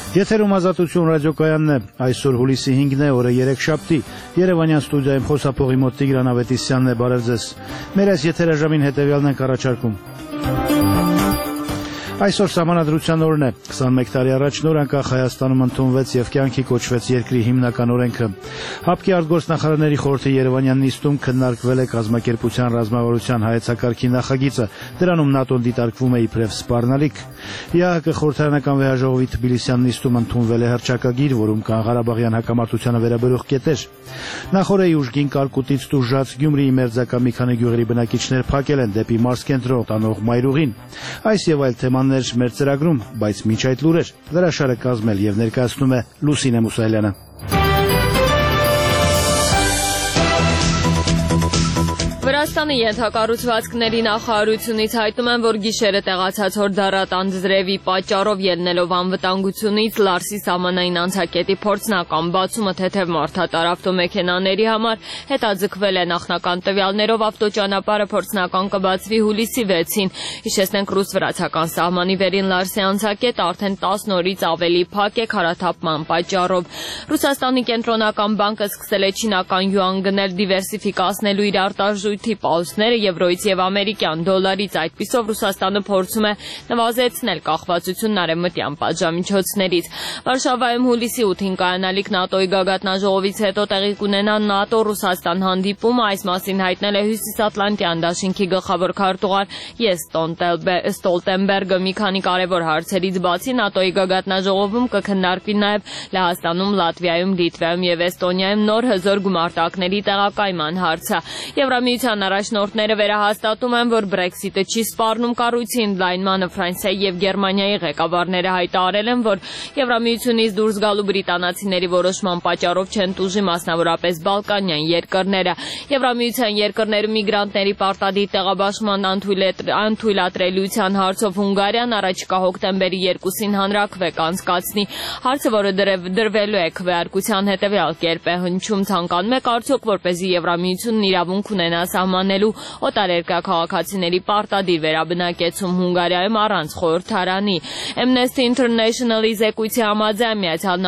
Եթերում Ազատություն ռադիոկայանն է, այսօր հուլիսի 5-ն է, օրը երեքշաբթի, Երևանյան ստուդիայում խոսափողի մոտ Տիգրան Ավետիսյանն է, բարև ձեզ։ Մեր այս եթերաժամին հետևյալն ենք առաջարկում։ Այսօր Սահմանադրության օրն է, 21 տարի առաջ նոր անկախ Հայաստանում ընդունվեց եւ կյանքի կոչվեց երկրի հիմնական օրենքը։ ՀԱՊԿ-ի արտգործնախարարների խորհրդի Երևանյան նիստում քննարկվել է կազմակերպության ռազմավարության հայեցակարգի նախագիծը, դրանում ՆԱՏՕ-ն դիտարկվում է իբրև սպառնալիք։ ԵԱՀԿ խորհրդարանական վեհաժողովի Թբիլիսյան նիստում ընդունվել է հռչակագիր, որում կան Ղարաբաղյան հակամարտությանը վերաբերող կետեր։ Նախորդի ուժգին կարկուտից տուժած Գյումրիի մերձակա մի քանի գյուղերի բնակիչներ փակել են դեպի մարզկենտրոն տանող մայրուղին։ Այս եւ այլ թեմաներ մեր ծրագրում, բայց միջ այդ լուրեր հրաշալը կազմել եւ ներկայացնում է Լուսինե Մուսայելյանը։ Վրաստանի ենթակառուցվածքների նախարարությունից հայտնում են, որ գիշերը տեղացած հորդառատան ձրևի պատճառով ելնելով անվտանգությունից Լարսի սահմանային անցակետի փորձնական բացումը թեթև մարդատար ավտոմեքենաների համար հետաձգվել է նախնական տվյալներով ավտոճանապարհը փորձնական կբացվի հուլիսի 6-ին։ Հիշեցնենք, ռուս-վրացական սահմանի վերին Լարսի անցակետը արդեն 10 օրից ավելի փակ է քարաթափման պատճառով։ Ռուսաստանի կենտրոնական բանկը սկսել է չինական յուան գնել դիվերսիֆիկացնելու իր արտարժույթի պաուսները եվրոյից եւ ամերիկյան դոլարից, այդպիսով Ռուսաստանը փորձում է նվազեցնել կախվածությունն արևմտյան պատժամիջոցներից։ Վարշավայում հուլիսի 8-ին կայանալիք ՆԱՏՕ-ի գագաթնաժողովից հետո տեղի կունենա ՆԱՏՕ-Ռուսաստան հանդիպումը, այս մասին հայտնել է Հյուսիսատլանտյան դաշինքի գլխավոր քարտուղար Յենս Ստոլտենբերգը։ Մի քանի կարևոր հարցերից բացի ՆԱՏՕ-ի գագաթնաժողովում կքննարկվի նաեւ Լեհաստանում, Լատվիայում, Լիտվայում եւ Էստոնիայում նոր հզոր գումարտակների տեղակայման հարցը։ Եվրամիության առաջնորդները վերահաստատում են, որ Brexit-ը չի սպառնում կառույցի ընդլայնմանը։ Ֆրանսիայի եւ Գերմանիայի ղեկավարները հայտարարել են, որ Եվրամիությունից դուրս գալու բրիտանացիների որոշման պատճառով չեն տուժի մասնավորապես Բալկանյան երկրները։ Եվրամիության երկրներում միգրանտների պարտադիր տեղաբաշխման անթույլատրելիության հարցով Հունգարիան առաջիկա հոկտեմբերի 2-ին հանրաքվե կանցկացնի։ Հարցը, որը դրվելու է քվեարկության հետևյալ կերպ է հնչում, ցանկանում եք արդյոք որպեսզի Եվրամիությունն իրավունք ունենա սահմանելու օտարերկրյա քաղաքացիների պարտադիր վերաբնակեցում Հունգարիայում առանց խորհրդարանի։ Amnesty International-ի զեկույցի համաձայն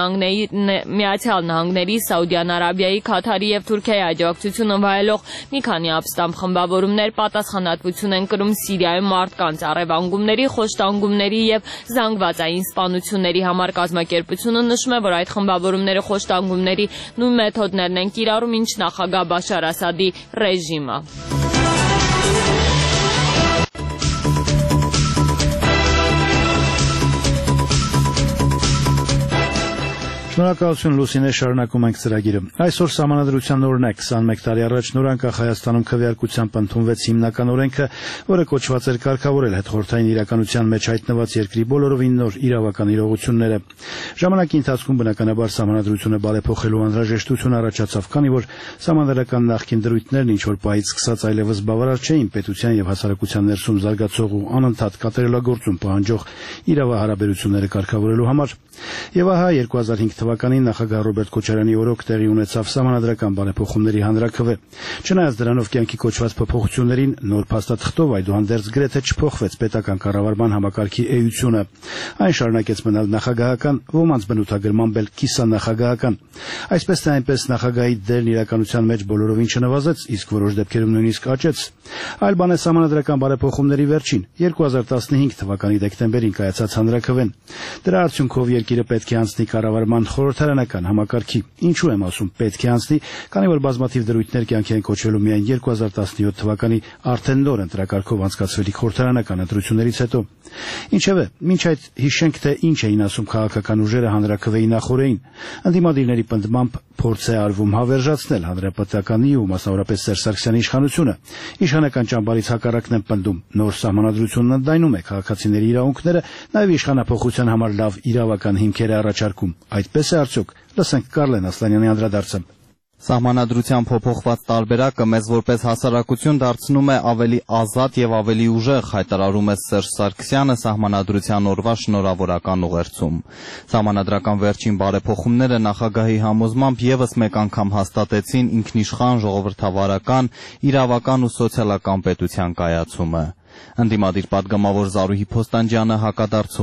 Միացյալ Նահանգների, Սաուդյան Արաբիայի, Քաթարի եւ Թուրքիայի աջակցությունը վայելող մի քանի ապստամբ խմբավորումներ պատասխանատվություն են կրում Սիրիայում մարդկանց առևանգումների, խոշտանգումների եւ զանգվածային սպանությունների համար։ Կազմակերպությունը նշում է, որ այդ խմբավորումները խոշտանգումների նույն մեթոդներն են կիրառում, ինչ նախագահ Բաշար Ասադի ռեժիմը։ Շնորհակալություն Լուսինե, շարունակում ենք ծրագիրը։ Այսօր Սահմանադրության օրն է, 21 տարի առաջ նոր անկախ Հայաստանում քվեարկությամբ ընդունվեց հիմնական օրենքը, որը կոչված էր կարգավորել հետխորհրդային իրականության մեջ հայտնված երկրի բոլորովին նոր իրավական իրողությունները։ Ժամանակի ընթացքում բնականաբար Սահմանադրությունը բարեփոխելու անհրաժեշտություն առաջացավ, քանի որ սահմանադրական նախկին դրույթներն ինչ որ պահից սկսած այլևս բավարար չէին պետության եւ հասարակության ներսում զարգացող ու անընդհատ կատարելագործում պահանջող իրավահարաբերությունները կարգավորելու համար։ Եվ ահա 2005 թվականին նախագահ Ռոբերտ Քոչարյանի օրոք տեղի ունեցավ սահմանադրական բարեփոխումների հանրաքվե։ Չնայած դրանով կյանքի կոչված փոփոխություններին, նոր փաստաթղթով այդուհանդերձ գրեթե չփոխվեց պետական կառավարման համակարգի էությունը։ Այն շարունակեց մնալ նախագահական, ոմանց բնութագրմամբ էլ կիսանախագահական։ Այսպես թե այնպես նախագահի դերն իրականության մեջ բոլորովին չնվազեց, իսկ որոշ դեպքերում նույնիսկ աճեց։ Այլ բան է սահմանադրական բարեփոխումների վերջին 2015 թվականի դեկտեմբերին կայացած հանրաքվեն։ Դրա արդյունքով երկիրը պետք է անցնի կառավարման խորհրդարանական համակարգի։ Ինչու եմ ասում պետք է անցնի, քանի որ բազմաթիվ դրույթներ կյանքի են կոչվելու միայն 2017 թվականի արդեն նոր ընտրակարգով անցկացվելիք խորհրդարանական ընտրություններից հետո։ Ինչևէ, մինչ այդ հիշենք, թե ինչ էին ասում քաղաքական ուժերը հանրաքվեի նախօրեին։ Ընդդիմադիրների պնդմամբ փորձ է արվում հավերժացնել հանրապետականի ու մասնավորապես Սերժ Սարգսյանի իշխանությունը։ Իշխանական ճամբարից հակառակն են պնդում, նոր սահմանադրությունն ընդլայնում է քաղաքացիների իրավունքները, նաև իշխանափոխության համար լավ իրավական հիմքեր է առաջարկում։ Այդպես է արդյոք։ Լսենք Կարլեն Ասլանյանի անդրադարձը։ Սահմանադրության փոփոխված տարբերակը մեզ որպես հասարակություն դարձնում է ավելի ազատ եւ ավելի ուժեղ, հայտարարում է Սերժ Սարգսյանը սահմանադրության օրվա շնորհավորական ուղերձում։ Սահմանադրական վերջին բարեփոխումները նախագահի համոզմամբ եւս մեկ անգամ հաստատեցին ինքնիշխան ժողովրդավարական, իրավական ու սոցիալական պետության կայացումը։ Ընդդիմադիր պատգամավոր Զարուհի Փոստանջյանը հակադարձում է.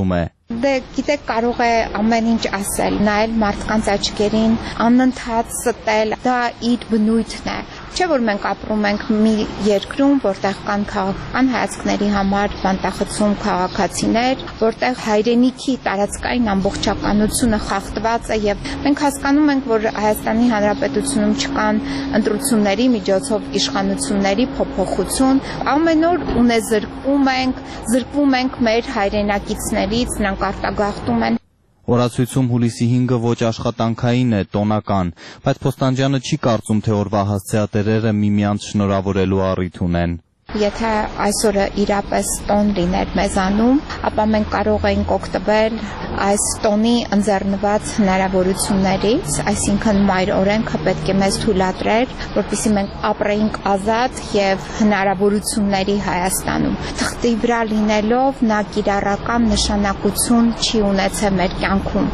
Դե գիտեք, կարող է ամեն ինչ ասել, նայել մարդկանց աչքերին, անընդհատ ստել, դա իր բնույթն է։ Չէ՞ որ մենք ապրում ենք մի երկրում, որտեղ կան քաղաքական հայացքների համար բանտախցում քաղաքացիներ, որտեղ հայրենիքի տարածքային ամբողջականությունը խախտված է եւ մենք հասկանում ենք, որ Հայաստանի Հանրապետությունում չկան ընտրությունների միջոցով իշխանությունների փոփոխություն, ամեն օր զրկվում ենք մեր հայրենակիցներից, նրանք արտագաղթում են։ Օրացույցում հուլիսի 5-ը ոչ աշխատանքային է, տոնական, բայց Փոստանջյանը չի կարծում, թե օրվա հասցեատերերը միմյանց շնորհավորելու առիթ ունեն։ Եթե այսօրը իրապես տոն լիներ մեզանում, ապա մենք կարող էինք օգտվել այս տոնի ընձեռնված հնարավորություններից, այսինքն մայր օրենքը պետք է մեզ թույլատրեր, որպեսզի մենք ապրեինք ազատ եւ հնարավորությունների Հայաստանում։ Թղթի վրա լինելով նա կիրառական նշանակություն չի ունեցել մեր կյանքում։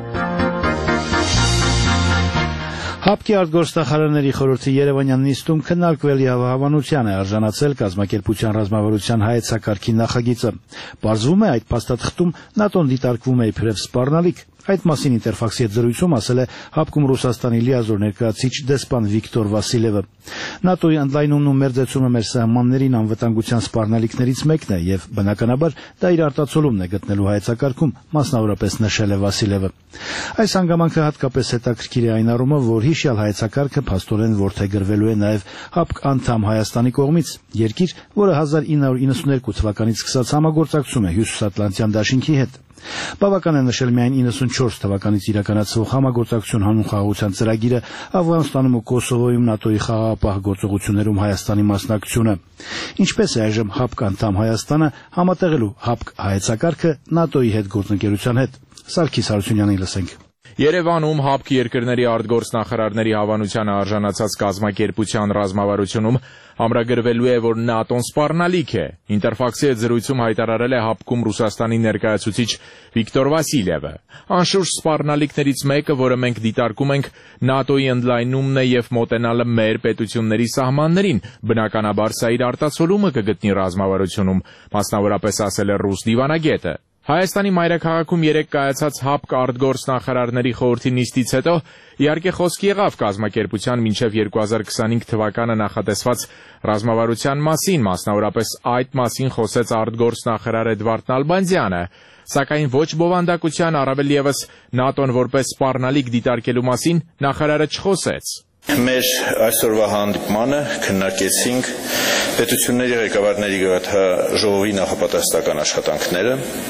ՀԱՊԿ-ի արտգործնախարարների խորհրդի Երևանյան նիստում քննարկվել եւ հավանության է արժանացել կազմակերպության ռազմավարության հայեցակարգի նախագիծը։ Պարզվում է, այդ փաստաթղթում ՆԱՏՕ-ն դիտարկվում է իբրև սպառնալիք։ Այդ մասին Ինտերֆաքսի հետ զրույցում ասել է ՀԱՊԿ-ում Ռուսաստանի լիազոր ներկայացուցիչ դեսպան Վիկտոր Վասիլևը։ ՆԱՏՕ-ի ընդլայնումն ու մերձեցումը մեր սահմաններին անվտանգության սպառնալիքներից մեկն է եւ բնականաբար դա իր արտացոլումն է գտնելու հայեցակարգում, մասնավորապես նշել է Վասիլևը։ Այս հանգամանքը հատկապես հետաքրքիր է այն առումով, որ հիշյալ հայեցակարգը փաստորեն որդեգրվելու է նաեւ ՀԱՊԿ անդամ Հայաստանի կողմից, երկիր, որը 1992 թվականից սկսած համագործակցում է Հյուսիսատլանտյան դաշինքի հետ։ Բավական է նշել միայն 94 թվականից իրականացվող համագործակցություն հանուն խաղաղության ծրագիրը, Աֆղանստանում ու Կոսովոյում ՆԱՏՕ-ի խաղաղապահ գործողություններում Հայաստանի մասնակցությունը։ Ինչպես է այժմ ՀԱՊԿ անդամ Հայաստանը համատեղելու ՀԱՊԿ հայեցակարգը ՆԱՏՕ-ի հետ գործընկերության հետ։ Սարգիս Հարությունյանին լսենք։ Երևանում ՀԱՊԿ երկրների արտգործնախարարների հավանության արժանացած կազմակերպության ռազմավարությունում ամրագրվելու է, որ ՆԱՏՕ-ն սպառնալիք է։ Ինտերֆաքսի հետ զրույցում հայտարարել է ՀԱՊԿ-ում Ռուսաստանի ներկայացուցիչ Վիկտոր Վասիլևը։ Անշուշտ սպառնալիքներից մեկը, որը մենք դիտարկում ենք, ՆԱՏՕ-ի ընդլայնումն է եւ մոտենալը մեր պետությունների սահմաններին։ Բնականաբար սա իր արտացոլումը կգտնի ռազմավարությունում, մասնավորապես ասել է ռուս դիվանագետը։ Հայաստանի մայրաքաղաքում երեկ կայացած ՀԱՊԿ արտգործնախարարների խորհրդի նիստից հետո իհարկե խոսք եղավ կազմակերպության մինչև 2025 թվականը նախատեսված ռազմավարության մասին, մասնավորապես այդ մասին խոսեց արտգործնախարար Էդվարդ Նալբանդյանը, սակայն ոչ բովանդակության, առավել ևս ՆԱՏՕ-ն որպես սպառնալիք դիտարկելու մասին նախարարը չխոսեց։ Մեր այսօրվա հանդիպմանը քննարկեցինք պետությունների ղեկավարների գագաթնաժողովի նախապատրաստական աշխատանքները,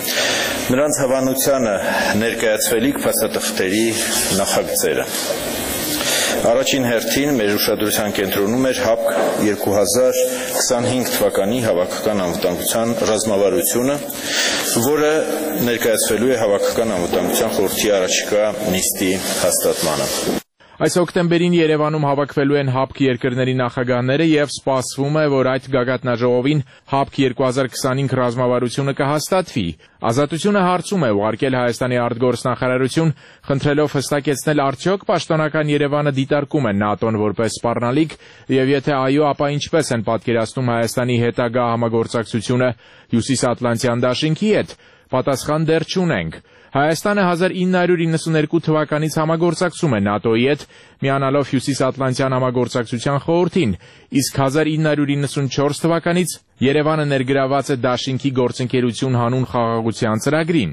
նրանց հավանությանը ներկայացվելիք փաստաթղթերի նախագծերը։ Առաջին հերթին մեր ուշադրության կենտրոնում էր ՀԱՊԿ 2025 թվականի հավաքական անվտանգության ռազմավարությունը, որը ներկայացվելու է հավաքական անվտանգության խորհրդի առաջիկա նիստի հաստատմանը։ Այս հոկտեմբերին Երևանում հավաքվելու են ՀԱՊԿ երկրների նախագահները եւ սպասվում է, որ այդ գագաթնաժողովին ՀԱՊԿ 2025 ռազմավարությունը կհաստատվի։ Ազատությունը հարցում է ուղարկել Հայաստանի արտգործնախարարություն, խնդրելով հստակեցնել արդյոք պաշտոնական Երևանը դիտարկում է ՆԱՏՕ-ն որպես սպառնալիք եւ եթե այո, ապա ինչպես են պատկերացնում Հայաստանի հետագա համագործակցությունը Հյուսիսատլանտյան դաշինքի հետ։ Պատասխան դեռ չունենք։ Հայաստանը 1992 թվականից համագործակցում է ՆԱՏՕ-ի հետ, միանալով Հյուսիսատլանտյան համագործակցության խորհրդին, իսկ 1994 թվականից Երևանը ներգրաված է դաշինքի գործընկերություն հանուն խաղաղության ծրագրին։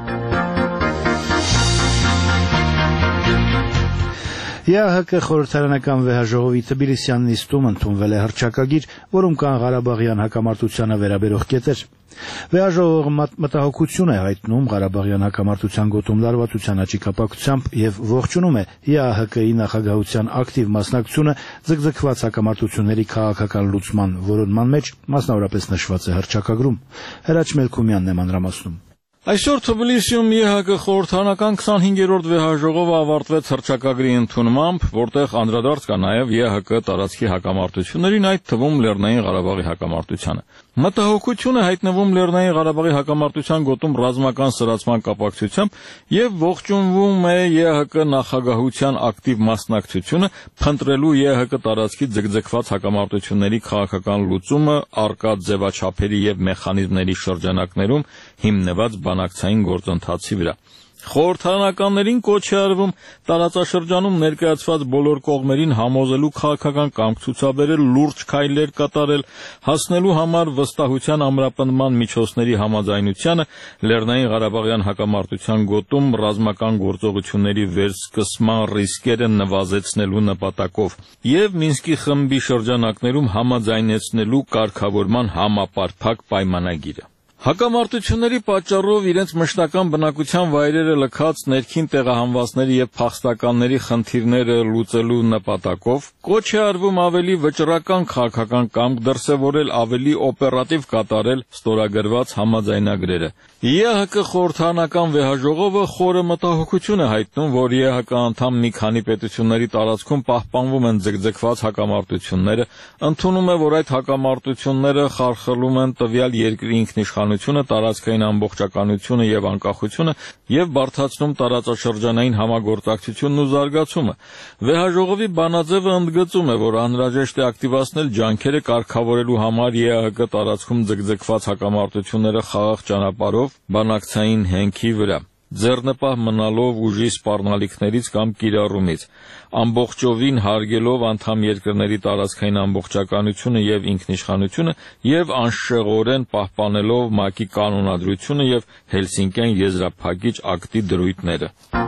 ԵԱՀԿ խորհրդարանական վեհաժողովի Թբիլիսյան նիստում ընդունվել է հռչակագիր, որում կան Ղարաբաղյան հակամարտությանը վերաբերող կետեր։ Վեհաժողովը մտահոգություն է հայտնում Ղարաբաղյան հակամարտության գոտում լարվածության աճի կապակցությամբ եւ ողջունում է ԵԱՀԿ-ի նախագահության ակտիվ մասնակցությունը ձգձգված հակամարտությունների քաղաքական լուծման որոնման մեջ, մասնավորապես նշված է հռչակագրում։ Հրաչ Մելքումյանն է մանրամասնում։ Այսօր Թբիլիսիում ԵԱՀԿ խորհրդարանական 25-րդ վեհաժողովը ավարտվեց հռչակագրի ընդունմամբ, որտեղ անդրադարձ կա նաև ԵԱՀԿ տարածքի հակամարտություններին, այդ թվում Լեռնային Ղարաբաղի հակամարտությանը։ Մտահոգություն է հայտնվում Լեռնային Ղարաբաղի հակամարտության գոտում ռազմական սրացման կապակցությամբ եւ ողջունվում է ԵՀԿ նախագահության ակտիվ մասնակցությունը փնտրելու ԵՀԿ տարածքի ձգձգված հակամարտությունների քաղաքական լուծումը առկա ձևաչափերի եւ մեխանիզմների շրջանակներում հիմնված բանակցային գործընթացի վրա։ Խորհրդարանականներին կոչ է արվում տարածաշրջանում ներկայացված բոլոր կողմերին համոզելու քաղաքական կամք ցուցաբերել, լուրջ քայլեր կատարել, հասնելու համար վստահության ամրապնդման միջոցների համաձայնությանը Լեռնային Ղարաբաղյան հակամարտության գոտում ռազմական գործողությունների վերսկսման ռիսկերը նվազեցնելու նպատակով եւ Մինսկի խմբի շրջանակներում համաձայնեցնելու կարգավորման համապարփակ պայմանագիրը։ Հակամարտությունների պատճառով իրենց մշտական բնակության վայրերը լքած ներքին տեղահանվածների եւ փախստականների խնդիրները լուծելու նպատակով կոչ է արվում ավելի վճռական քաղաքական կամք դրսևորել, ավելի օպերատիվ կատարել ստորագրված համաձայնագրերը։ ԵՀԿ խորհրդարանական վեհաժողովը խորը մտահոգություն է հայտնում, որ ԵՀԿ անդամ մի քանի պետությունների տարածքում պահպանվում են ձգձգված հակամարտությունները, ընդունում է, որ այդ հակամարտությունները խարխլում են տվյալ երկրի ինքնիշխանությունը, տարածքային ամբողջականությունը եւ անկախությունը եւ բարդացնում տարածաշրջանային համագործակցությունն ու զարգացումը։ Վեհաժողովի բանաձևը ընդգծում է, որ անհրաժեշտ է ակտիվացնել ջանքերը կարգավորելու համար ԵՀԿ տարածքում ձգձգված հակամարտությունները խաղաղ ճանապարհով բանակցային հենքի վրա, ձեռնպահ մնալով ուժի սպառնալիքներից կամ կիրառումից, ամբողջովին հարգելով անդամ երկրների տարածքային ամբողջականությունը եւ ինքնիշխանությունը եւ անշեղորեն պահպանելով ՄԱԿ-ի կանոնադրությունը եւ Հելսինկյան եզրափակիչ ակտի դրույթները։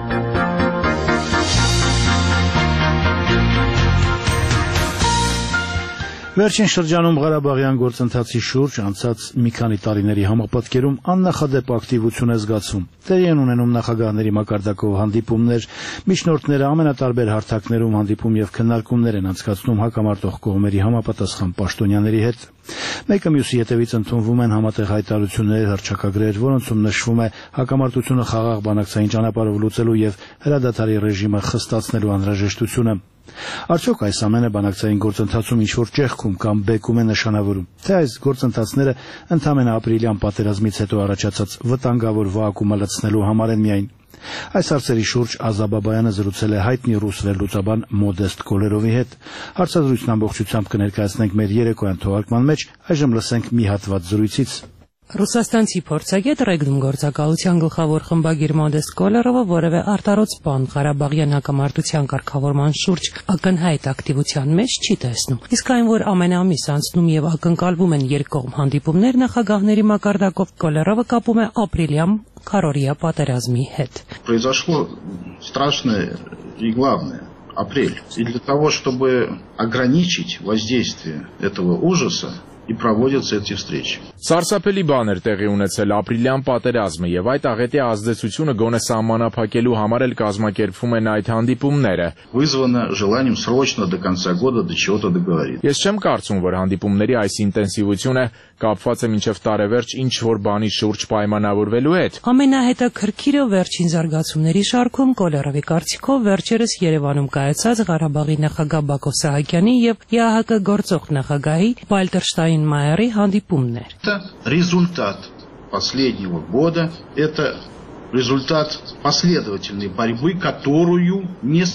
Վերջին շրջանում Ղարաբաղյան գործընթացի շուրջ անցած մի քանի տարիների համապատկերում աննախադեպ ակտիվություն է զգացում։ Տեղի են ունենում նախագահների մակարդակով հանդիպումներ, միջնորդները ամենատարբեր հարթակներում հանդիպում եւ քննարկումներ են անցկացնում հակամարտող կողմերի համապատասխան պաշտոնյաների հետ։ Մեկը մյուսի հետևից ընդունվում են համատեղ հայտարարություններ, հռչակագրեր, որոնցում նշվում է հակամարտությունը խաղաղ բանակցային ճանապարհով լուծելու եւ հրադադարի ռեժիմը խստացնելու անհրաժեշտությունը։ Արդյոք այս ամենը բանակցային գործընթացում ինչ-որ ճեղքում կամ բեկում է նշանավորում, թե այս գործընթացները ընդամենը ապրիլյան պատերազմից հետո առաջացած վտանգավոր վաակումը լցնելու համար են միայն։ Այս հարցերի շուրջ Ազա Բաբայանը զրուցել է հայտնի ռուս վերլուծաբան Մոդեստ Կոլերովի հետ։ Հարցազրույցն ամբողջությամբ կներկայացնենք մեր երեկոյան թողարկման մեջ, այժմ լսենք մի հատված զրույցից։ Ռուսաստանցի փորձագետ Ռեգնում գործակալության գլխավոր խմբագիր Մոդեստ Կոլերովը որևէ արտարոց բան Ղարաբաղյան հակամարտության կարգավորման շուրջ ակնհայտ ակտիվության մեջ չի տեսնում։ Իսկ այն, որ ամեն ամիս անցնում եւ ակնկալվում են երկկողմ հանդիպումներ նախագահների մակարդակով, Կոլերովը կապում է ապրիլյան քարորիա պատերազմի հետ։ Произошло страшное и главное апрель. И для того, чтобы ограничить воздействие этого ужаса, и проводятся эти встречи. Սարսափելի բան էր տեղի ունեցել ապրիլյան պատերազմը եւ այդ աղետի ազդեցությունը գոնե սահմանափակելու համար էլ կազմակերպվում են այդ հանդիպումները։ Вызвано желанием срочно до конца года до чего-то договориться. Ես չեմ կարծում, որ հանդիպումների այս ինտենսիվությունը կապված է մինչև տարեվերջ ինչ-որ բանի շուրջ պայմանավորվելու հետ։ Ամենահետաքրքիրը վերջին զարգացումների շարքում Կոլերովի կարծիքով վերջերս Երևանում կայացած Ղարաբաղի նախագահ Բակո Սահակյանի եւ ԵԱՀԿ գործող նախագահի Վալտեր Մայերի հանդիպումն էր։ Это результат последнего года, это результат последовательной борьбы, которую не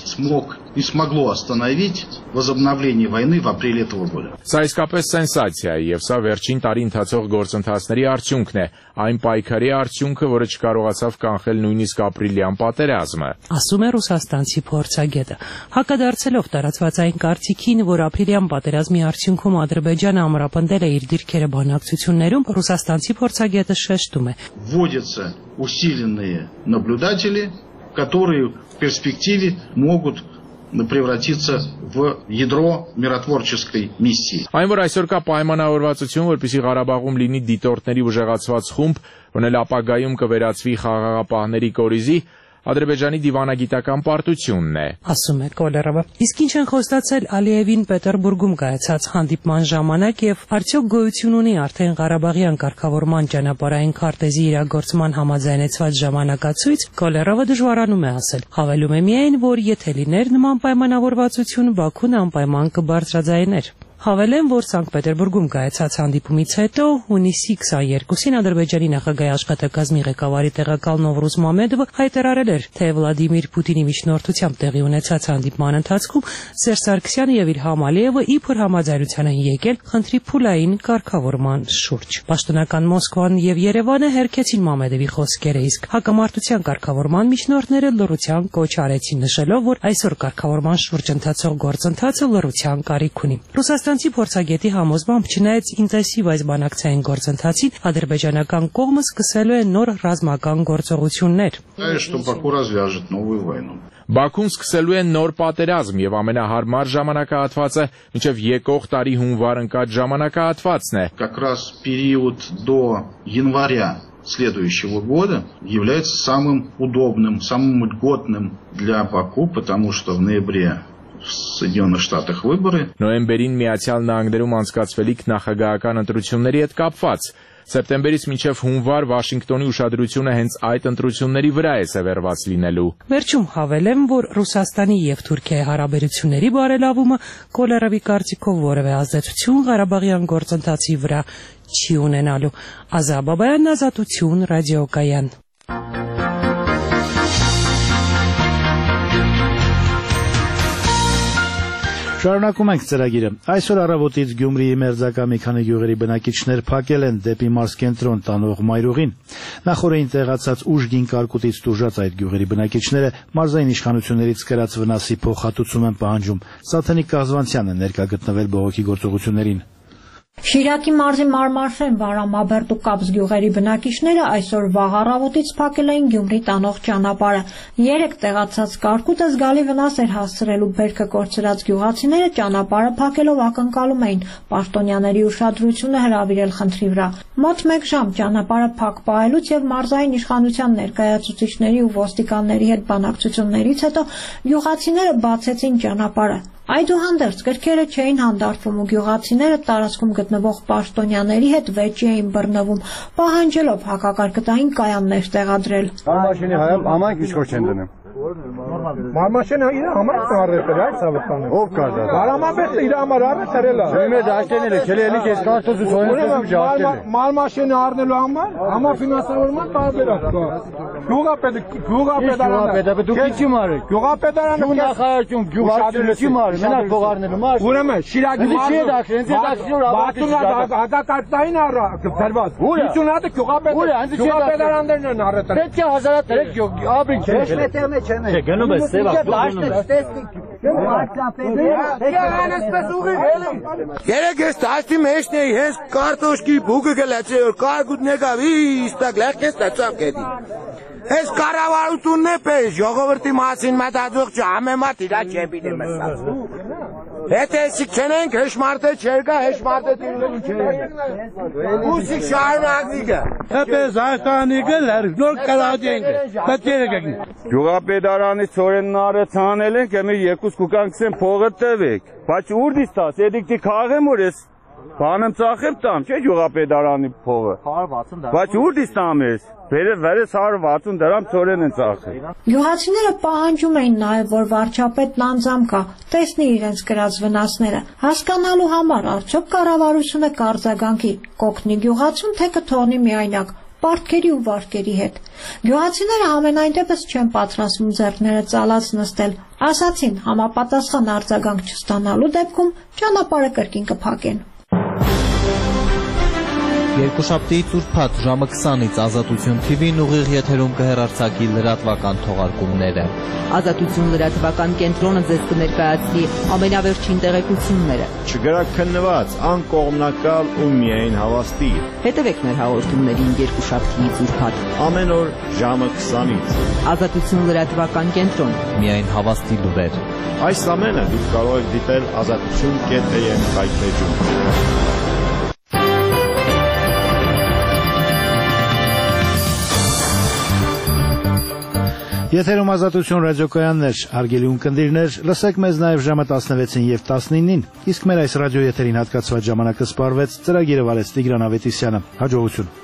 смогло остановить возобновление войны в апреле этого года. Սա իսկապես սենսացիա է եւ սա վերջին տարի ընթացող գործընթացների արդյունքն է, այն պայքարի արդյունքը, որը չկարողացավ կանխել նույնիսկ ապրիլյան պատերազմը։ Ասում է ռուսաստանցի փորձագետը։ Հակադարձելով տարածված այն կարծիքին, որ ապրիլյան պատերազմի արդյունքում Ադրբեջանը ամրապնդել է իր դիրքերը բանակցություններում, ռուսաստանցի փորձագետը շեշտում է. Вводятся усиленные наблюдатели, которые в перспективе могут превратиться в ядро миротворческой миссии. Այն որ այսօր կա պայմանավորվածություն, որպեսզի Ղարաբաղում լինի դիտորդների ուժեղացված խումբ, որն էլ ապագայում կվերածվի խաղաղապահների կորիզի, Ադրբեջանի դիվանագիտական պարտությունն է, ասում է Կոլերովը։ Իսկ ինչ են խոստացել Ալիևին Պետերբուրգում կայացած հանդիպման ժամանակ եւ արդյոք գոյություն ունի արդեն Ղարաբաղյան կարգավորման ճանապարհային քարտեզի իրագործման համաձայնեցված ժամանակացույց, Կոլերովը դժվարանում է ասել։ Հավելում է միայն, որ եթե լիներ նման պայմանավորվածություն, Բաքուն անպայման կբարձրաձայներ։ Հավելեմ, որ Սանկտ Պետերբուրգում կայացած հանդիպումից հետո հունիսի 22-ին Ադրբեջանի նախագահի աշխատակազմի ղեկավարի տեղակալ Նովրուզ Մամեդովը հայտարարել էր, թե Վլադիմիր Պուտինի միջնորդությամբ տեղի ունեցած հանդիպման ընթացքում Սերժ Սարգսյանը եւ իր Համալիևը իբր համաձայնության են եկել խնդրի փուլային կարգավորման շուրջ։ Պաշտոնական Մոսկվան եւ Երևանը հերքեցին Մամեդովի խոսքերը, իսկ հակամարտության կարգավորման միջնորդները լռության կոչ արեցին, նշելով, որ այսօր կարգավորման շուրջ ընթացող գործընթացը լռության կարիք ունի։ Ռուսաստանցի փորձագետի համոզմամբ, չնայած ինտենսիվ այս բանակցային գործընթացին, ադրբեջանական կողմը սկսելու է նոր ռազմական գործողություններ։ Բաքուն սկսելու է նոր պատերազմ եւ ամենահարմար ժամանակահատվածը մինչեւ եկող տարի հունվար ընկած ժամանակահատվածն է։ Как раз период до января следующего года является самым удобным, самым льготным для Баку, потому что в ноябре в Соединенных Штатах выборы. Նոյեմբերին Միացյալ Նահանգներում անցկացվելիք նախագահական ընտրությունների հետ կապված Սեպտեմբերից մինչև հունվար Վաշինգտոնի ուշադրությունը հենց այդ ընտրությունների վրա է սևեռված լինելու։ Վերջում հավելեմ, որ Ռուսաստանի եւ Թուրքիայի հարաբերությունների բարելավումը Կոլերովի կարծիքով որևէ ազդեցություն Ղարաբաղյան գործընթացի վրա չի ունենալու։ Ազա Բաբայան, Ազատություն, ռադիոկայան։ Շարունակում ենք ծրագիրը։ Այսօր առավոտից Գյումրիի մերձակա մի քանի գյուղերի բնակիչներ փակել են դեպի մարզկենտրոն տանող մայրուղին։ Նախորդին տեղացած ուժգին կարկուտից տուժած այդ գյուղերի բնակիչները մարզային իշխանություններից կրած վնասի փոխհատուցում են պահանջում։ Սաթենիկ Կազվանցյանն է ներկա գտնվել բողոքի գործողություններին։ Շիրակի մարզի Մարմարշեն, Վարամաբերդ ու Կապս գյուղերի բնակիչները այսօր վաղ առավոտից փակել էին Գյումրի տանող ճանապարհը։ 3 տեղացած կարկուտը զգալի վնաս էր հասցրել ու բերքը կորցրած գյուղացիները ճանապարհը փակելով ակնկալում էին պաշտոնյաների ուշադրությունը հրավիրել խնդրի վրա։ Մոտ 1 ժամ ճանապարհը փակ պահելուց եւ մարզային իշխանության ներկայացուցիչների ու ոստիկանների հետ բանակցություններից հետո գյուղացիները բացեցին ճանապարհը։ Այդուհանդերձ գրքերը չէին հանդարտվում ու գյուղացիները տարածքում գտնվող պաշտոնյաների հետ վեճի էին բռնվում, պահանջելով հակակարգտային կայաններ տեղադրել։ Մարմաշենի համայնք ինչ-որ չեն դնում։ Մարմաշենը իր համար առել է, այս ավտանը։ Ով կա դա։ Վարամաբերդը իր համար առել է։ Իմը դաշտենել է, քելի էլի քեզ կարտոզու սոյեն ջախել է։ Մարմաշենը առնելու համար համաֆինանսավորման տարբերակ կա։ Գյուղապետարանը դուք ինչի մարեք։ Գյուղապետարանը նախարարություն գյուղաշինություն մարեք, մենակ փող առնելու մարդ։ Ուրեմն Շիրակի հակակարգային դրված։ 50-ը գյուղապետարաններն են առել։ Պետք է հազարաթերեք աբրիկ չէ։ Չէ, գնում ես սևա։ Երեք ես դաշտի մեջն էի, հենց կարտոշկի բուկը գլացի, որ կարգուտն եկավ, իստակ լեղք ես տացավ կետի։ Հենց կառավարությունն է պես, ժողովրդի մասին մտածող չհամեմատ իրա չեպին է մսած։ Եթե էսիկ չենենք, հեշմարդը չեր կա, հեշմարդը տիրլելու չեր։ Ուսիկ շարունակնիկը։ Հեպես այստանիկը լերգնոր կրադենք է, պետերը գգնի։ Գյուղապետարանից ծորենն արեց հանել ենք, εμի երկուս կուկանքսեն փողը տվեք, բայց ուրդից տաս, եդիք դի կաղեմ որ ես, բանեմ ծախեմ տամ, չէ գյուղապետարանի փողը։ 160 դրամ։ Բայց ուրդից տամ ես։ Վերես 160 դրամ ծորեն են ծախել։ Գյուղացիները պահանջում էին նաև, որ վարչապետն անձամբ գա, տեսնի իրենց կրած վնասները, հասկանալու համար արդյոք կառավարությունը կարձագանքի, կօգնի գյուղացուն, թե կթողնի միայնակ, պարտքերի ու վարկերի հետ։ Գյուղացիները համենայն դեպս չեն պատրաստվում ձեռքները ծալած նստել, ասացին համապատասխան արձագանք չստանալու դեպքում ճանապարհը կրկին կփակեն։ Երկուշաբթիից ուրբաթ ժամը 20-ից Ազատություն TV-ն ուղիղ եթերում կհեռարձակի լրատվական թողարկումները։ Ազատություն լրատվական կենտրոնը ձեզ կներկայացնի ամենավերջին տեղեկությունները։ Չգրաքննված, անկողմնակալ ու միայն հավաստի։ Հետևեք մեր հաղորդումներին երկուշաբթիից ուրբաթ։ Ամեն օր ժամը 20-ից։ Ազատություն լրատվական կենտրոն։ Միայն հավաստի լուրեր։ Այս ամենը դուք կարող եք դիտել azatutun.am կայքեջում։ Եթերում Ազատություն ռադիոկայաններ, հարգելի ունկնդիրներ, լսեք մեզ նաև ժամը 16-ին եւ 19-ին, իսկ մեր այս ռադիոեթերին հատկացված ժամանակը սպառվեց, ծրագիրը վարեց Տիգրան Ավետիսյանը, հաջողություն։